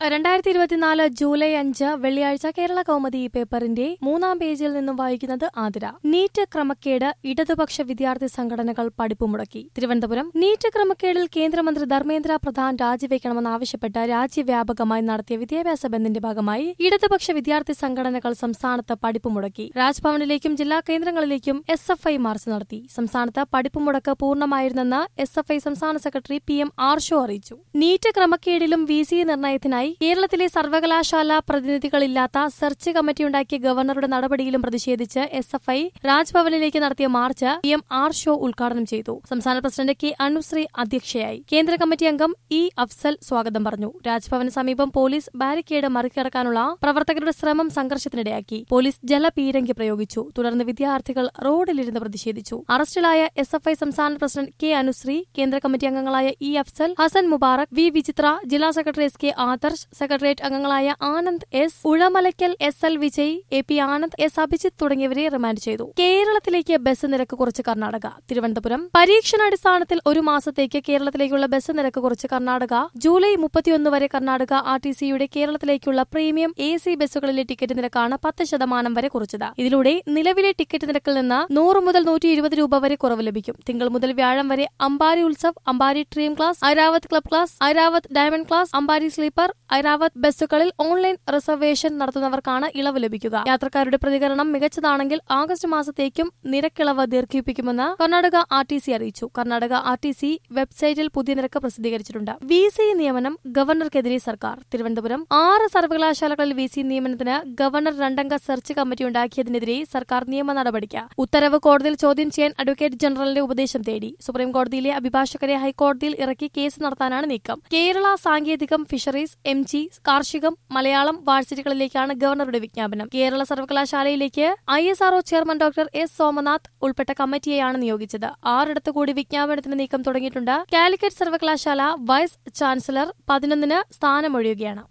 2024 July 5 വെള്ളിയാഴ്ച കേരള കൗമുദി പേപ്പറിന്റെ 3-ാം പേജിൽ നിന്നും വായിക്കുന്നത് ആതിര. നീറ്റ് ക്രമക്കേട് ഇടതുപക്ഷ വിദ്യാർത്ഥി സംഘടനകൾ പഠിപ്പ് മുടക്കി. തിരുവനന്തപുരം. നീറ്റ് ക്രമക്കേടിൽ കേന്ദ്രമന്ത്രി ധർമ്മേന്ദ്ര പ്രധാൻ രാജിവെക്കണമെന്നാവശ്യപ്പെട്ട് രാജ്യവ്യാപകമായി നടത്തിയ വിദ്യാഭ്യാസ ബന്ദിന്റെ ഭാഗമായി ഇടതുപക്ഷ വിദ്യാർത്ഥി സംഘടനകൾ സംസ്ഥാനത്ത് പഠിപ്പ് മുടക്കി. രാജ്ഭവനിലേക്കും ജില്ലാ കേന്ദ്രങ്ങളിലേക്കും SFI മാർച്ച് നടത്തി. സംസ്ഥാനത്ത് പഠിപ്പ് മുടക്ക് പൂർണ്ണമായിരുന്നെന്ന് SFI സംസ്ഥാന സെക്രട്ടറി PM ആർഷോ അറിയിച്ചു. നീറ്റ് ക്രമക്കേടിലും VC നിർണയത്തിനായി കേരളത്തിലെ സർവകലാശാല പ്രതിനിധികളില്ലാത്ത സെർച്ച് കമ്മിറ്റിയുണ്ടാക്കിയ ഗവർണറുടെ നടപടിയിലും പ്രതിഷേധിച്ച് SFI രാജ്ഭവനിലേക്ക് നടത്തിയ മാർച്ച് PM ആർഷോ ഉദ്ഘാടനം ചെയ്തു. സംസ്ഥാന പ്രസിഡന്റ് K അനുശ്രീ അധ്യക്ഷയായി. കേന്ദ്ര കമ്മിറ്റി അംഗം E അഫ്സൽ സ്വാഗതം പറഞ്ഞു. രാജ്ഭവന് സമീപം പോലീസ് ബാരിക്കേഡ് മറികടക്കാനുള്ള പ്രവർത്തകരുടെ ശ്രമം സംഘർഷത്തിനിടയാക്കി. പോലീസ് ജലപീരങ്കി പ്രയോഗിച്ചു. തുടർന്ന് വിദ്യാർത്ഥികൾ റോഡിലിരുന്ന് പ്രതിഷേധിച്ചു. അറസ്റ്റിലായ SFI സംസ്ഥാന പ്രസിഡന്റ് K അനുശ്രീ, കേന്ദ്ര കമ്മിറ്റി അംഗങ്ങളായ E അഫ്സൽ, ഹസൻ മുബാറക്, V വിചിത്ര, ജില്ലാ സെക്രട്ടറി SK ആദർശ്, സെക്രട്ടേറിയറ്റ് അംഗങ്ങളായ Anand S, Uzhamalakkal SL Vijay, AP Anand, S Abhijith തുടങ്ങിയവരെ റിമാൻഡ് ചെയ്തു. കേരളത്തിലേക്ക് ബസ് നിരക്ക് കുറച്ച് കർണാടക. തിരുവനന്തപുരം. പരീക്ഷണാടിസ്ഥാനത്തിൽ ഒരു മാസത്തേക്ക് കേരളത്തിലേക്കുള്ള ബസ് നിരക്ക് കുറച്ച് കർണാടക. ജൂലൈ 31 വരെ കർണാടക RTCയുടെ കേരളത്തിലേക്കുള്ള പ്രീമിയം AC ബസ്സുകളിലെ ടിക്കറ്റ് നിരക്കാണ് 10% വരെ കുറച്ചത്. ഇതിലൂടെ നിലവിലെ ടിക്കറ്റ് നിരക്കിൽ നിന്ന് 100 മുതൽ 120 രൂപ വരെ കുറവ് ലഭിക്കും. തിങ്കൾ മുതൽ വ്യാഴം വരെ Ambari Utsav, Ambari dream class, Airavat club class, Airavat diamond class, Ambari sleeper, Airavat ബസ്സുകളിൽ ഓൺലൈൻ റിസർവേഷൻ നടത്തുന്നവർക്കാണ് ഇളവ് ലഭിക്കുക. യാത്രക്കാരുടെ പ്രതികരണം മികച്ചതാണെങ്കിൽ ആഗസ്റ്റ് മാസത്തേക്കും നിരക്കിളവ് ദീർഘിപ്പിക്കുമെന്ന് കർണാടക RTC അറിയിച്ചു. കർണാടക RTC വെബ്സൈറ്റിൽ പുതിയ നിരക്ക് പ്രസിദ്ധീകരിച്ചിട്ടുണ്ട്. VC നിയമനം ഗവർണർക്കെതിരെ സർക്കാർ. തിരുവനന്തപുരം. 6 സർവകലാശാലകളിൽ VC നിയമനത്തിന് ഗവർണർ 2-അംഗ സെർച്ച് കമ്മിറ്റി ഉണ്ടാക്കിയതിനെതിരെ സർക്കാർ നിയമ നടപടിക്ക്. ഉത്തരവ് കോടതിയിൽ ചോദ്യം ചെയ്യാൻ അഡ്വക്കേറ്റ് ജനറലിന്റെ ഉപദേശം തേടി. സുപ്രീംകോടതിയിലെ അഭിഭാഷകരെ ഹൈക്കോടതിയിൽ ഇറക്കി കേസ് നടത്താനാണ് നീക്കം. കേരള സാങ്കേതികം, ഫിഷറീസ്, MG, കാർഷികം, മലയാളം വാഴ്സിറ്റികളിലേക്കാണ് ഗവർണറുടെ വിജ്ഞാപനം. കേരള സർവകലാശാലയിലേക്ക് ISRO chairman doctor S Somanath ഉൾപ്പെട്ട കമ്മിറ്റിയെയാണ് നിയോഗിച്ചത്. 6 കൂടി വിജ്ഞാപനത്തിന് നീക്കം തുടങ്ങിയിട്ടുണ്ട്. കാലിക്കറ്റ് സർവകലാശാല വൈസ് ചാൻസലർ 11 സ്ഥാനമൊഴിയുകയാണ്.